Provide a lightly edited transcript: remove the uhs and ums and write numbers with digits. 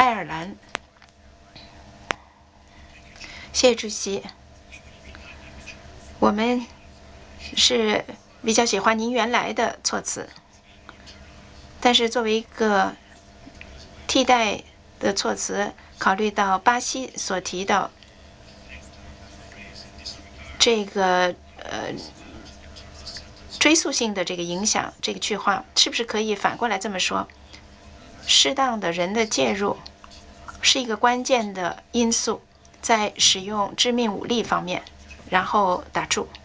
爱尔兰。谢谢主席。我们是比较喜欢您原来的措辞，但是作为一个替代的措辞，考虑到巴西所提到这个追溯性的这个影响，这个句话是不是可以反过来这么说？适当的人的介入是一个关键的因素，在使用致命武力方面，然后打住。